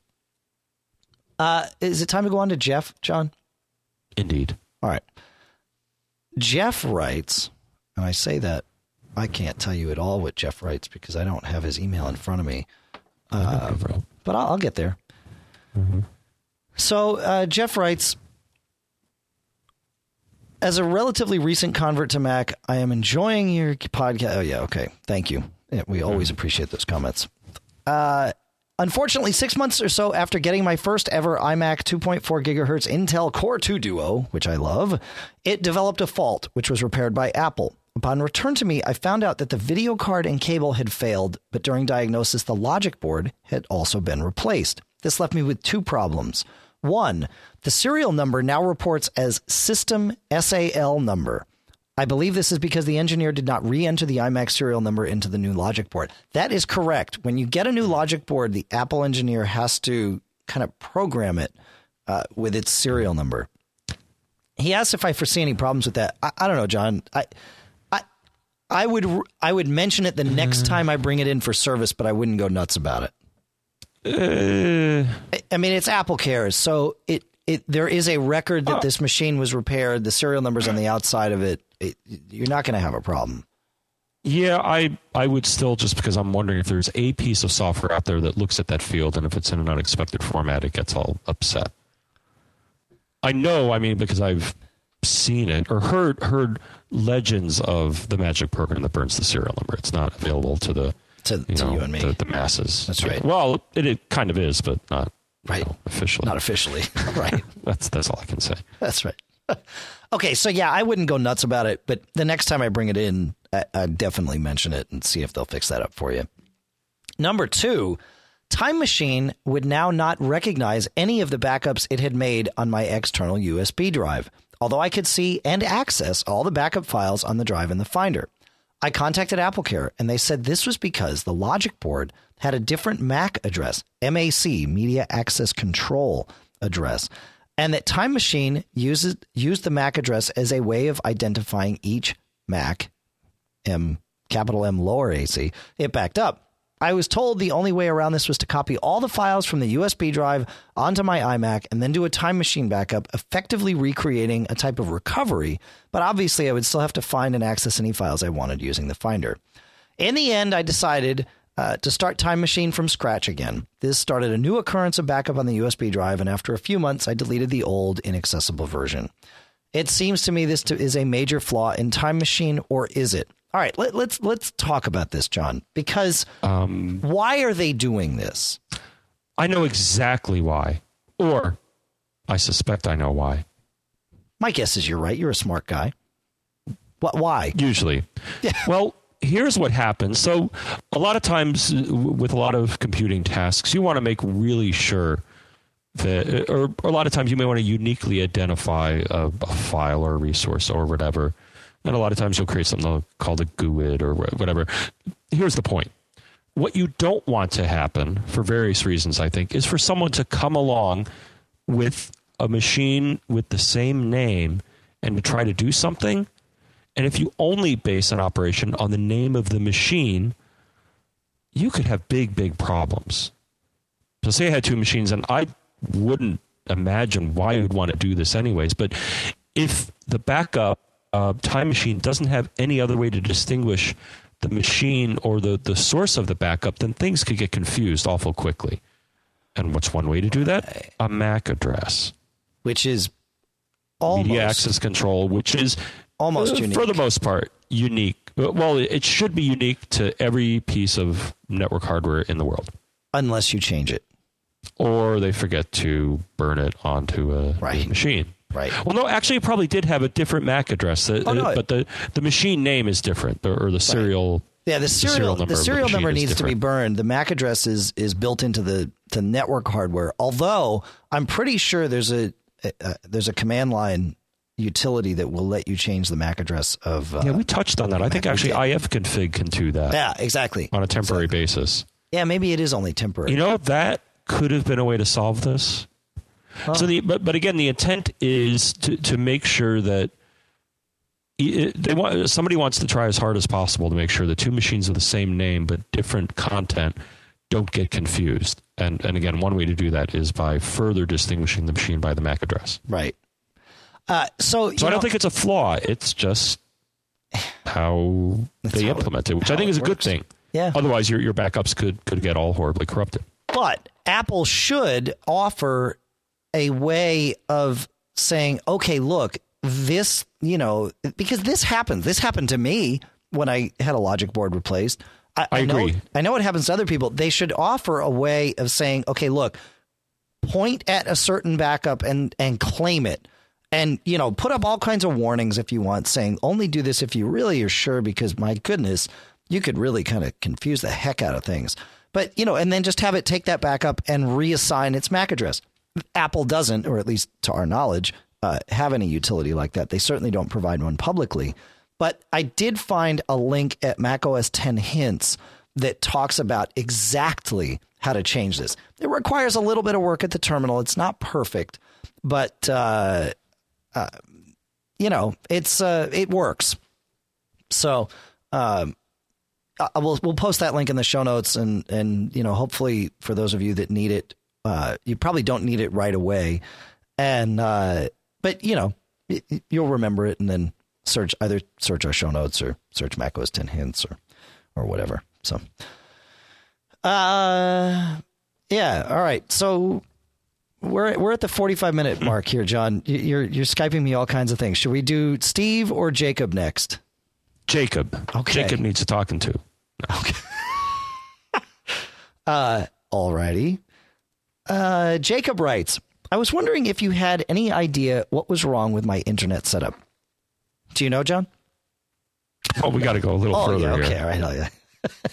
Uh, is it time to go on to Jeff, John? Indeed. All right. Jeff writes, and I say that I can't tell you at all what Jeff writes because I don't have his email in front of me, uh, but I'll, I'll get there. Mm-hmm. So uh, Jeff writes, as a relatively recent convert to Mac, I am enjoying your podcast. Oh, yeah. Okay. Thank you. Yeah, we always appreciate those comments. Uh, unfortunately, six months or so after getting my first ever iMac two point four gigahertz Intel Core two Duo, which I love, it developed a fault, which was repaired by Apple. Upon return to me, I found out that the video card and cable had failed, but during diagnosis, the logic board had also been replaced. This left me with two problems. One, the serial number now reports as system S A L number. I believe this is because the engineer did not re-enter the iMac serial number into the new logic board. That is correct. When you get a new logic board, the Apple engineer has to kind of program it uh, with its serial number. He asked if I foresee any problems with that. I, I don't know, John. I, I, I would I would mention it the next time I bring it in for service, but I wouldn't go nuts about it. Uh, I, I mean, it's Apple Cares, so it, it there is a record that oh. this machine was repaired. The serial number's on the outside of it. it you're not going to have a problem. Yeah, I I would still, just because I'm wondering if there's a piece of software out there that looks at that field, and if it's in an unexpected format, it gets all upset. I know, I mean, because I've seen it or heard heard legends of the magic program that burns the serial number. It's not available to the to you, to know, you and me, the, the masses. That's right. Well, it, it kind of is, but not right you know, officially. Not officially, right? that's that's all I can say. That's right. Okay, so yeah, I wouldn't go nuts about it, but the next time I bring it in, I, I'd definitely mention it and see if they'll fix that up for you. Number two, Time Machine would now not recognize any of the backups it had made on my external U S B drive, although I could see and access all the backup files on the drive in the Finder. I contacted AppleCare, and they said this was because the logic board had a different M A C address, M A C, Media Access Control address, and that Time Machine uses used the M A C address as a way of identifying each M A C, M, capital M, lower A C, it backed up. I was told the only way around this was to copy all the files from the U S B drive onto my iMac and then do a Time Machine backup, effectively recreating a type of recovery. But obviously, I would still have to find and access any files I wanted using the Finder. In the end, I decided uh, to start Time Machine from scratch again. This started a new occurrence of backup on the U S B drive, and after a few months, I deleted the old, inaccessible version. It seems to me this to, is a major flaw in Time Machine, or is it? All right, let, let's let's talk about this, John, because um, why are they doing this? I know exactly why, or I suspect I know why. My guess is you're right. You're a smart guy. What? Why? Usually. Yeah. Well, here's what happens. So a lot of times with a lot of computing tasks, you want to make really sure that, or, or a lot of times you may want to uniquely identify a, a file or a resource or whatever. And a lot of times you'll create something called a G U I D or whatever. Here's the point. What you don't want to happen, for various reasons, I think, is for someone to come along with a machine with the same name and to try to do something. And if you only base an operation on the name of the machine, you could have big, big problems. So say I had two machines, and I wouldn't imagine why you'd want to do this anyways. But if the backup Uh, Time Machine doesn't have any other way to distinguish the machine or the, the source of the backup, then things could get confused awful quickly. And what's one way to do that? A M A C address. Which is almost... Media Access Control, which is, almost uh, unique. for the most part, unique. Well, it should be unique to every piece of network hardware in the world. Unless you change it. Or they forget to burn it onto a, right. a machine. Right. Well, no, actually, it probably did have a different M A C address, uh, oh, no, but the, the machine name is different, or the serial. Right. Yeah, the serial, the serial number, the serial the number needs different. to be burned. The M A C address is is built into the to network hardware. Although I'm pretty sure there's a, a there's a command line utility that will let you change the M A C address of. Uh, yeah, we touched on that. I think actually ifconfig can do that. Yeah, exactly. On a temporary exactly. basis. Yeah, maybe it is only temporary. You know, that could have been a way to solve this. Huh. So the but but again, the intent is to to make sure that it, they want somebody wants to try as hard as possible to make sure the two machines of the same name but different content don't get confused. And and again, one way to do that is by further distinguishing the machine by the M A C address. Right. Uh, so so I know, don't think it's a flaw. It's just how they how implement it, it, which I think is a works. good thing. Yeah. Otherwise, your your backups could could get all horribly corrupted. But Apple should offer a way of saying, okay, look, this, you know, because this happened. This happened to me when I had a logic board replaced. I, I, I agree. know, I know it happens to other people. They should offer a way of saying, okay, look, point at a certain backup and, and claim it. And, you know, put up all kinds of warnings if you want, saying only do this if you really are sure, because my goodness, you could really kind of confuse the heck out of things. But, you know, and then just have it take that backup and reassign its M A C address. Apple doesn't, or at least to our knowledge, uh, have any utility like that. They certainly don't provide one publicly. But I did find a link at macOS ten Hints that talks about exactly how to change this. It requires a little bit of work at the terminal. It's not perfect, but, uh, uh, you know, it's uh, it works. So um, I will we'll post that link in the show notes, and and you know, hopefully for those of you that need it, uh, you probably don't need it right away, and uh, but you know, you'll remember it, and then search either search our show notes or search macOS ten hints or or whatever. So, uh, yeah, all right, so. We're we're at the forty-five minute mark here, John. You're you're Skyping me all kinds of things. Should we do Steve or Jacob next? Jacob. Okay. Jacob needs a talking to. Okay. uh, alrighty. Uh, Jacob writes, I was wondering if you had any idea what was wrong with my internet setup. Do you know, John? Oh, we got to go a little oh, further yeah, okay, here. all right, all right.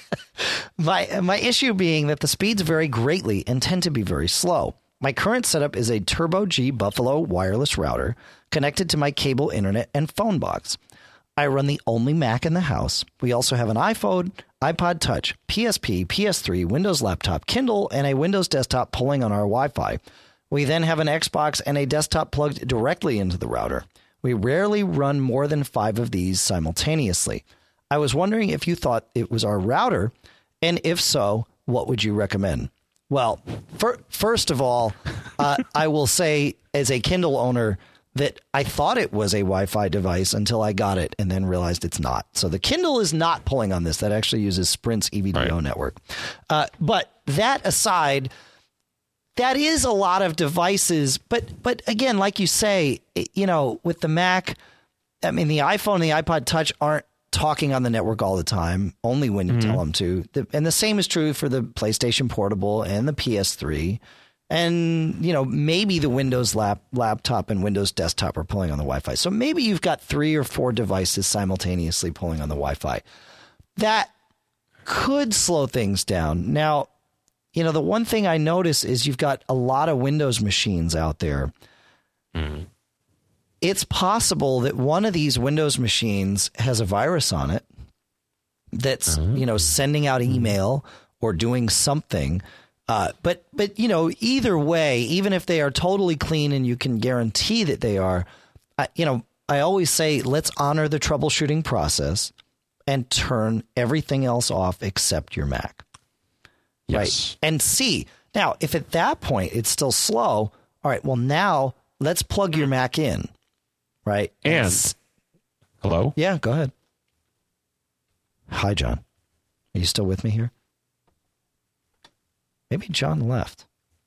my my issue being that the speeds vary greatly and tend to be very slow. My current setup is a Turbo G Buffalo wireless router connected to my cable internet and phone box. I run the only Mac in the house. We also have an iPhone, iPod Touch, P S P, P S three, Windows Laptop, Kindle, and a Windows desktop pulling on our Wi-Fi. We then have an Xbox and a desktop plugged directly into the router. We rarely run more than five of these simultaneously. I was wondering if you thought it was our router, and if so, what would you recommend? Well, for, first of all, uh, I will say as a Kindle owner that I thought it was a Wi-Fi device until I got it and then realized it's not. So the Kindle is not pulling on this. That actually uses Sprint's E V D O right. network. Uh, but that aside, that is a lot of devices. But but again, like you say, you know, with the Mac, I mean, the iPhone and the iPod Touch aren't talking on the network all the time, only when you mm-hmm. tell them to. The, and the same is true for the PlayStation Portable and the P S three. And, you know, maybe the Windows lap, laptop and Windows desktop are pulling on the Wi-Fi. So maybe you've got three or four devices simultaneously pulling on the Wi-Fi. That could slow things down. Now, you know, the one thing I notice is you've got a lot of Windows machines out there. Mm-hmm. It's possible that one of these Windows machines has a virus on it that's, uh-huh. you know, sending out email or doing something. Uh, but, but, you know, either way, even if they are totally clean and you can guarantee that they are, uh, you know, I always say, let's honor the troubleshooting process and turn everything else off except your Mac. Yes. Right. And see, now, if at that point it's still slow, all right, well, now let's plug your Mac in. Right. And, and hello? Yeah, go ahead. Hi, John. Are you still with me here? Maybe John left.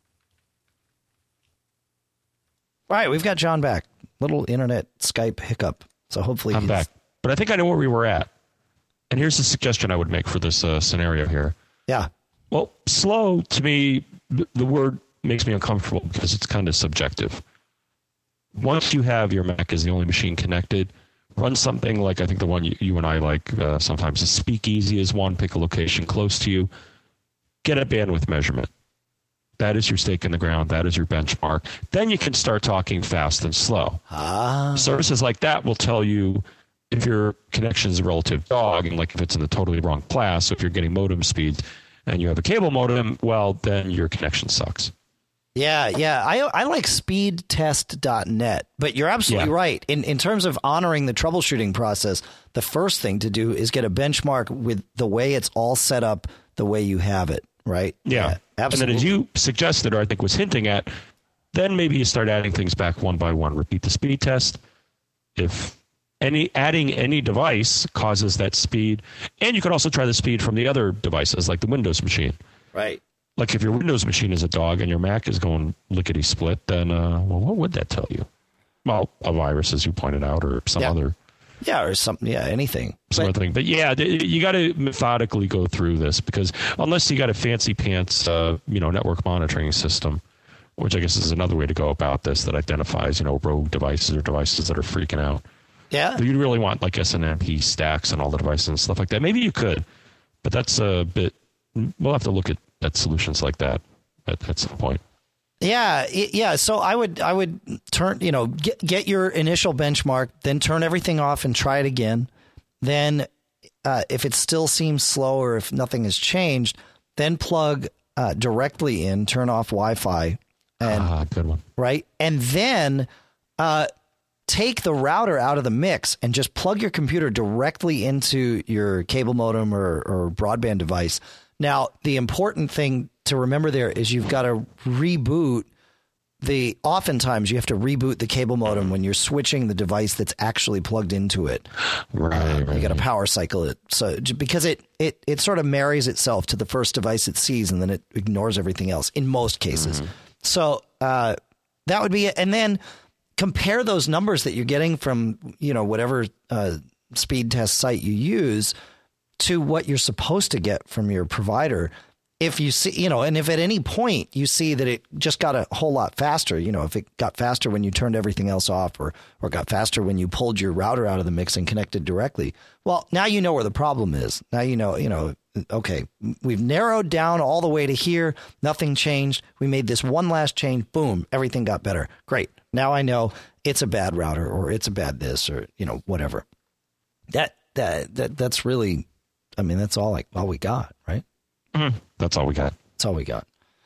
All right, we've got John back. Little internet Skype hiccup. So hopefully I'm he's... back. But I think I know where we were at. And here's the suggestion I would make for this uh, scenario here. Yeah. Well, slow, to me, the word makes me uncomfortable because it's kind of subjective. Once you have your Mac as the only machine connected, run something like I think the one you, you and I like uh, sometimes. A Speakeasy is one. Pick a location close to you. Get a bandwidth measurement. That is your stake in the ground. That is your benchmark. Then you can start talking fast and slow. Ah. Services like that will tell you if your connection is a relative dog, and like if it's in the totally wrong class. So if you're getting modem speeds and you have a cable modem, well, then your connection sucks. Yeah, yeah. I I like speed test dot net, but you're absolutely yeah. right. In in terms of honoring the troubleshooting process, the first thing to do is get a benchmark with the way it's all set up, the way you have it, right? Yeah, yeah absolutely. And then as you suggested, or I think was hinting at, then maybe you start adding things back one by one. Repeat the speed test. If any adding any device causes that speed, and you could also try the speed from the other devices, like the Windows machine. Right. Like if your Windows machine is a dog and your Mac is going lickety-split, then, uh, well, what would that tell you? Well, a virus, as you pointed out, or some yeah. other. Yeah, or something. Yeah, anything. Some other thing. But yeah, you got to methodically go through this because unless you got a fancy pants, uh, you know, network monitoring system, which I guess is another way to go about this that identifies, you know, rogue devices or devices that are freaking out. Yeah. But you'd really want like S N M P stacks and all the devices and stuff like that. Maybe you could, but that's a bit, we'll have to look at at solutions like that at, at some point. Yeah, yeah. So I would, I would turn, you know, get get your initial benchmark, then turn everything off and try it again. Then, uh, if it still seems slow or if nothing has changed, then plug uh, directly in, turn off Wi-Fi, and ah, good one, right, and then uh, take the router out of the mix and just plug your computer directly into your cable modem or, or broadband device. Now, the important thing to remember there is you've got to reboot the, oftentimes you have to reboot the cable modem when you're switching the device that's actually plugged into it. Right, uh, right. You got to power cycle it. So because it, it, it sort of marries itself to the first device it sees and then it ignores everything else in most cases. Mm-hmm. So uh, that would be it. And then compare those numbers that you're getting from, you know, whatever uh, speed test site you use to what you're supposed to get from your provider. If you see, you know, and if at any point you see that it just got a whole lot faster, you know, if it got faster when you turned everything else off or, or got faster when you pulled your router out of the mix and connected directly, well, now you know where the problem is. Now, you know, you know, okay, we've narrowed down all the way to here. Nothing changed. We made this one last change. Boom, everything got better. Great. Now I know it's a bad router or it's a bad this or, you know, whatever. That, that, that that's really, I mean, that's all like all we got, right? Mm-hmm. That's all we got. That's all we got.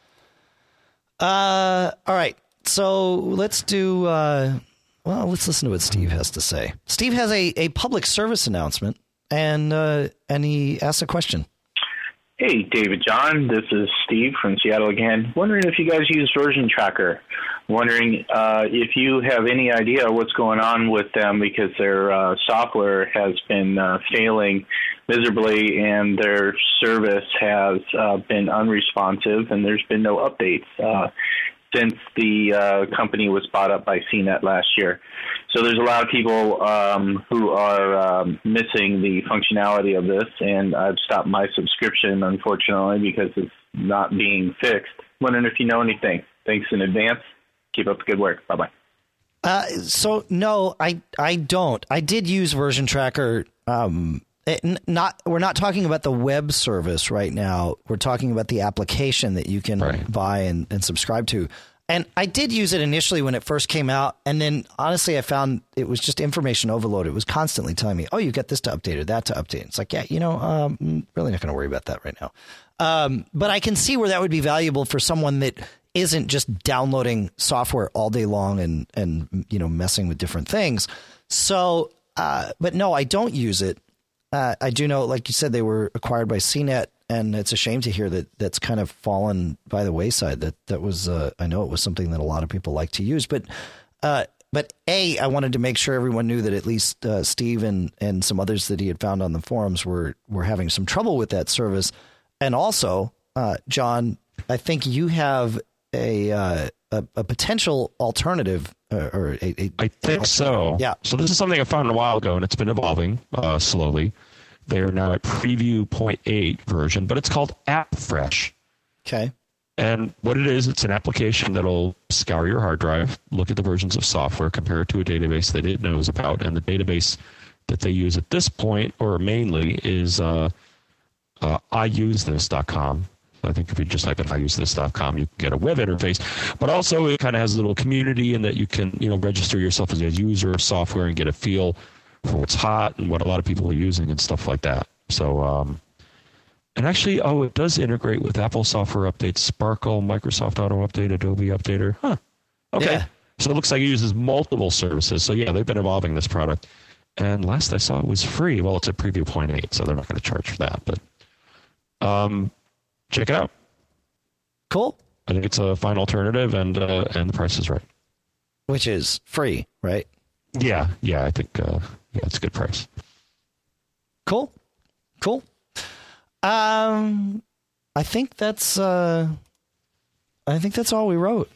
Uh, all right. So let's do, uh, well, let's listen to what Steve has to say. Steve has a, a public service announcement and, uh, and he asks a question. Hey, David John, this is Steve from Seattle again. Wondering if you guys use Version Tracker. Wondering uh, if you have any idea what's going on with them because their uh, software has been uh, failing miserably and their service has uh, been unresponsive and there's been no updates uh, since the uh, company was bought up by C net last year. So there's a lot of people um, who are um, missing the functionality of this, and I've stopped my subscription, unfortunately, because it's not being fixed. Wondering if you know anything. Thanks in advance. Keep up the good work. Bye-bye. Uh, so, no, I I don't. I did use Version Tracker. Um, it, not We're not talking about the web service right now. We're talking about the application that you can right. buy and, and subscribe to. And I did use it initially when it first came out. And then, honestly, I found it was just information overload. It was constantly telling me, oh, you got this to update or that to update. It's like, yeah, you know, um, really not going to worry about that right now. Um, but I can see where that would be valuable for someone that isn't just downloading software all day long and, and you know, messing with different things. So, uh, but no, I don't use it. Uh, I do know, like you said, they were acquired by C net. And it's a shame to hear that that's kind of fallen by the wayside. That that was, uh, I know it was something that a lot of people like to use. But, uh, but A, I wanted to make sure everyone knew that at least uh, Steve and, and some others that he had found on the forums were were having some trouble with that service. And also, uh, John, I think you have a uh, a, a potential alternative. Uh, or a, a, I think so. Yeah. So this is something I found a while ago, and it's been evolving uh, slowly. They are now at preview point eight version, but it's called AppFresh. Okay. And what it is, it's an application that'll scour your hard drive, look at the versions of software, compare it to a database that it knows about. And the database that they use at this point, or mainly, is uh, uh, I use this dot com. I think if you just type in I use this dot com, you can get a web interface. But also it kind of has a little community in that you can, you know, register yourself as a user of software and get a feel for what's hot and what a lot of people are using and stuff like that. So, um, and actually, oh, it does integrate with Apple software updates, Sparkle, Microsoft Auto Update, Adobe Updater. Huh. Okay. Yeah. So it looks like it uses multiple services. So yeah, they've been evolving this product. And last I saw it was free. Well, it's at preview point eight, so they're not going to charge for that. But um, check it out. Cool. I think it's a fine alternative, and uh, and the price is right. Which is free, right? Yeah, yeah, I think uh, yeah, it's a good price. Cool, cool. Um, I think that's uh, I think that's all we wrote,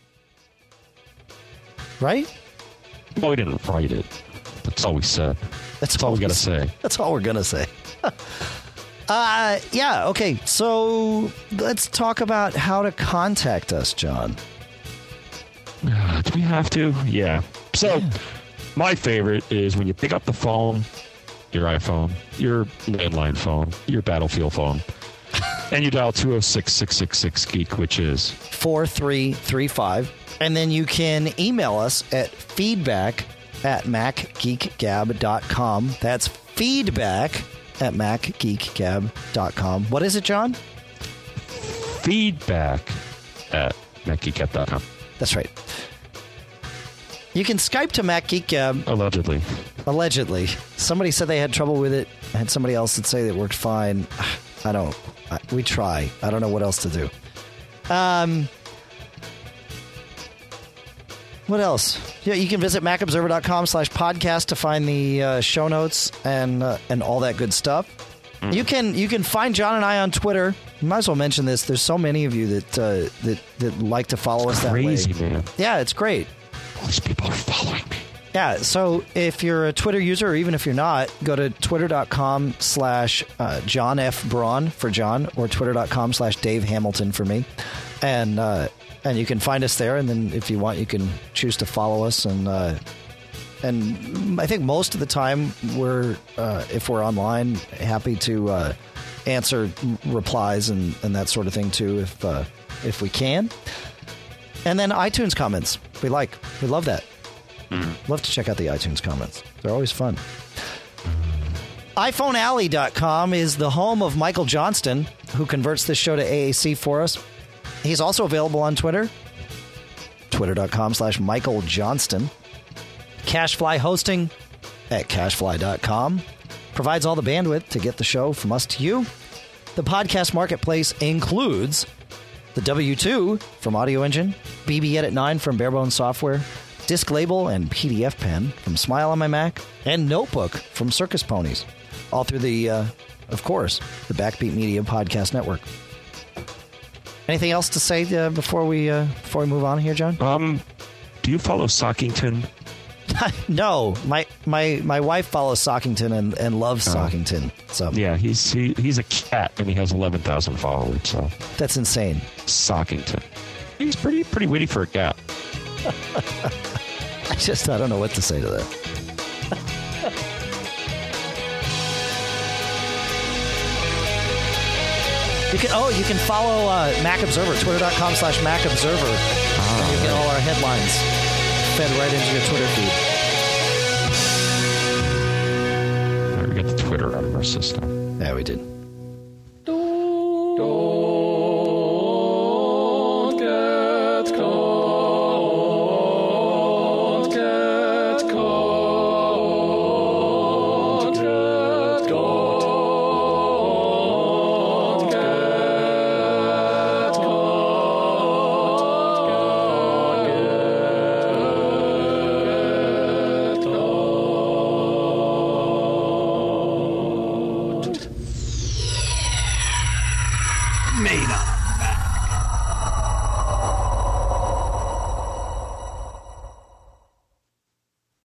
right? Well, we didn't write it. That's all we said. That's, that's all, all we got to say. That's all we're gonna say. uh, yeah. Okay. So let's talk about how to contact us, John. Uh, do we have to? Yeah. So. Yeah. My favorite is when you pick up the phone, your iPhone, your landline phone, your Battlefield phone, and you dial two oh six, six six six, geek, which is four three three five. And then you can email us at feedback at mac geek gab dot com. That's feedback at mac geek gab dot com. What is it, John? Feedback at mac geek gab dot com. That's right. You can Skype to Mac Geek Gab. Allegedly. Allegedly. Somebody said they had trouble with it. I had somebody else that say it worked fine. I don't. I, we try. I don't know what else to do. Um. What else? Yeah, you can visit macobserver.com slash podcast to find the uh, show notes and uh, and all that good stuff. Mm. You can you can find John and I on Twitter. You might as well mention this. There's so many of you that uh, that that like to follow us that way. Crazy, man. Yeah, it's great. All these people are following me. Yeah, so if you're a Twitter user, or even if you're not, go to twitter.com slash John F. Braun for John, or twitter.com slash Dave Hamilton for me. And uh, and you can find us there, and then if you want, you can choose to follow us. And uh, and I think most of the time, we're uh, if we're online, happy to uh, answer replies and, and that sort of thing, too, if uh, if we can. And then iTunes comments. We like. We love that. Mm. Love to check out the iTunes comments. They're always fun. iPhone Alley dot com is the home of Michael Johnston, who converts this show to A A C for us. He's also available on Twitter. Twitter.com slash Michael Johnston. Cashfly Hosting at cashfly dot com provides all the bandwidth to get the show from us to you. The podcast marketplace includes the W two from Audio Engine, B B Edit nine from Barebones Software, Disc Label and P D F Pen from Smile on My Mac, and Notebook from Circus Ponies. All through the, uh, of course, the Backbeat Media Podcast Network. Anything else to say uh, before we uh, before we move on here, John? Um, do you follow Sockington? No, my my my wife follows Sockington and, and loves oh. Sockington. So yeah, he's he, he's a cat and he has eleven thousand followers. So that's insane. Sockington, he's pretty pretty witty for a cat. I just I don't know what to say to that. You can oh you can follow uh, Mac Observer, twitter.com slash Mac Observer. Oh, and you get all our headlines fed right into your Twitter feed. Right, we got the Twitter out of our system. Yeah, we did. Don't get caught. Get caught. Get caught. Get caught. Made up.